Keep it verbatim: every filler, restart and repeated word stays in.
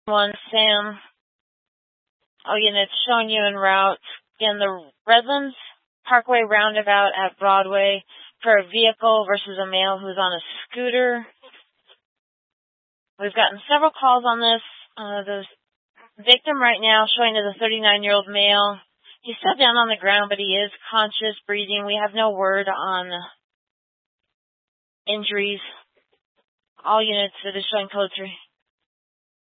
One, Sam. All units showing you en route. Again, the Redlands Parkway roundabout at Broadway for a vehicle versus a male who's on a scooter. We've gotten several calls on this. Uh, the victim right now showing as a thirty-nine-year-old male. He's set down on the ground, but he is conscious, breathing. We have no word on injuries. All units, it is showing code three.